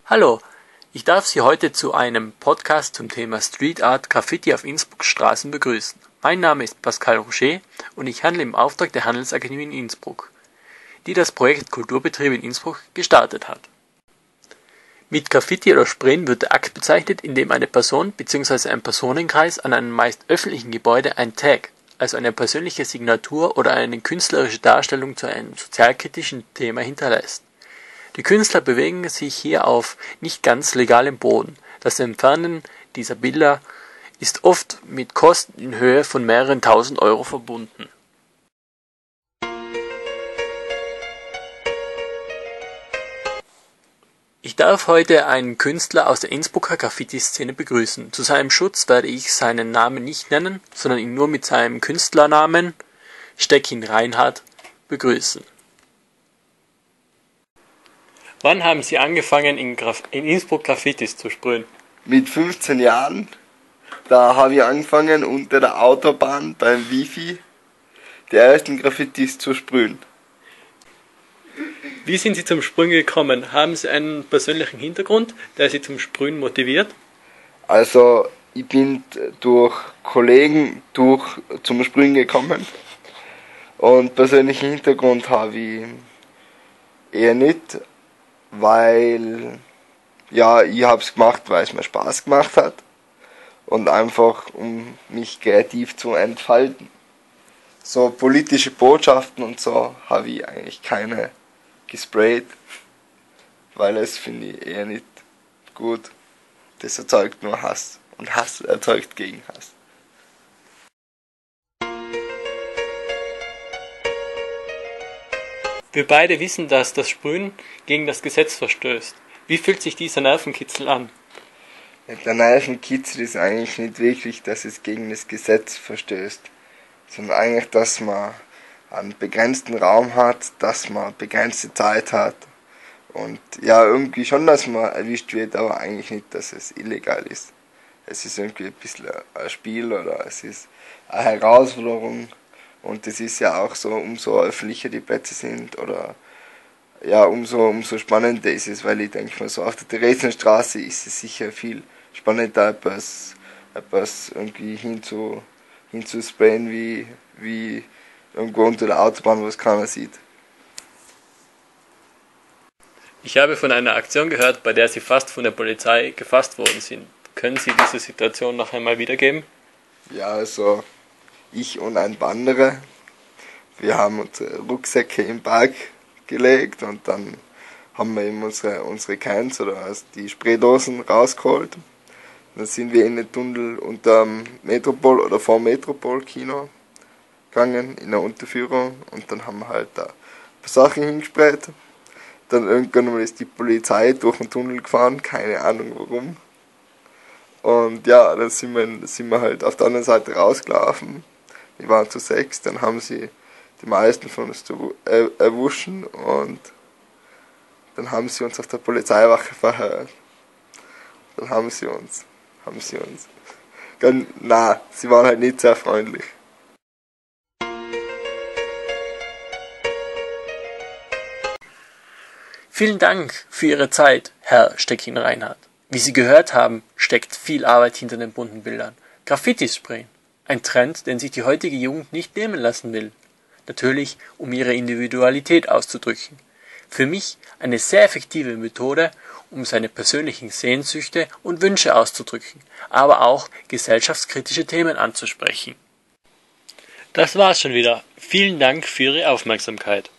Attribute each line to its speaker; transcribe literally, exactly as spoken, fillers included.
Speaker 1: Hallo, ich darf Sie heute zu einem Podcast zum Thema Street Art Graffiti auf Innsbrucks Straßen begrüßen. Mein Name ist Pascal Roger und ich handle im Auftrag der Handelsakademie in Innsbruck, die das Projekt Kulturbetrieb in Innsbruck gestartet hat. Mit Graffiti oder Sprayen wird der Akt bezeichnet, in dem eine Person bzw. ein Personenkreis an einem meist öffentlichen Gebäude ein Tag, also eine persönliche Signatur oder eine künstlerische Darstellung zu einem sozialkritischen Thema hinterlässt. Die Künstler bewegen sich hier auf nicht ganz legalem Boden. Das Entfernen dieser Bilder ist oft mit Kosten in Höhe von mehreren tausend Euro verbunden. Ich darf heute einen Künstler aus der Innsbrucker Graffiti-Szene begrüßen. Zu seinem Schutz werde ich seinen Namen nicht nennen, sondern ihn nur mit seinem Künstlernamen Steckin Reinhardt begrüßen. Wann haben Sie angefangen, in, Graf- in Innsbruck Graffitis zu sprühen?
Speaker 2: Mit fünfzehn Jahren, da habe ich angefangen, unter der Autobahn beim Wifi die ersten Graffitis zu sprühen.
Speaker 1: Wie sind Sie zum Sprühen gekommen? Haben Sie einen persönlichen Hintergrund, der Sie zum Sprühen motiviert?
Speaker 2: Also ich bin durch Kollegen durch zum Sprühen gekommen und persönlichen Hintergrund habe ich eher nicht, weil ja, ich habe es gemacht, weil es mir Spaß gemacht hat und einfach um mich kreativ zu entfalten. So politische Botschaften und so habe ich eigentlich keine gesprayt, weil es finde ich eher nicht gut. Das erzeugt nur Hass und Hass erzeugt gegen Hass.
Speaker 1: Wir beide wissen, dass das Sprühen gegen das Gesetz verstößt. Wie fühlt sich dieser Nervenkitzel an?
Speaker 2: Der Nervenkitzel ist eigentlich nicht wirklich, dass es gegen das Gesetz verstößt, sondern eigentlich, dass man einen begrenzten Raum hat, dass man begrenzte Zeit hat und ja, irgendwie schon, dass man erwischt wird, aber eigentlich nicht, dass es illegal ist. Es ist irgendwie ein bisschen ein Spiel oder es ist eine Herausforderung und es ist ja auch so, umso öffentlicher die Plätze sind oder ja, umso, umso spannender ist es, weil ich denke mal so, auf der Theresienstraße ist es sicher viel spannender, etwas, etwas irgendwie hinzu, hinzusprayen, wie, wie irgendwo unter der Autobahn, wo es keiner sieht.
Speaker 1: Ich habe von einer Aktion gehört, bei der Sie fast von der Polizei gefasst worden sind. Können Sie diese Situation noch einmal wiedergeben?
Speaker 2: Ja, also ich und ein paar andere, wir haben unsere Rucksäcke im Park gelegt und dann haben wir eben unsere, unsere Cans oder also die Spraydosen rausgeholt. Dann sind wir in den Tunnel unter dem Metropol oder vor dem Metropol-Kino gegangen, in der Unterführung und dann haben wir halt da ein paar Sachen hingesprayt. Dann irgendwann mal ist die Polizei durch den Tunnel gefahren, keine Ahnung warum. Und ja, dann sind wir, dann sind wir halt auf der anderen Seite rausgelaufen. Wir waren zu sechs, dann haben sie die meisten von uns erwuschen und dann haben sie uns auf der Polizeiwache verhört. Dann haben sie uns, haben sie uns, na, sie waren halt nicht sehr freundlich.
Speaker 1: Vielen Dank für Ihre Zeit, Herr Steckin Reinhardt. Wie Sie gehört haben, steckt viel Arbeit hinter den bunten Bildern. Graffiti-Sprayen, ein Trend, den sich die heutige Jugend nicht nehmen lassen will. Natürlich, um ihre Individualität auszudrücken. Für mich eine sehr effektive Methode, um seine persönlichen Sehnsüchte und Wünsche auszudrücken, aber auch gesellschaftskritische Themen anzusprechen. Das war's schon wieder. Vielen Dank für Ihre Aufmerksamkeit.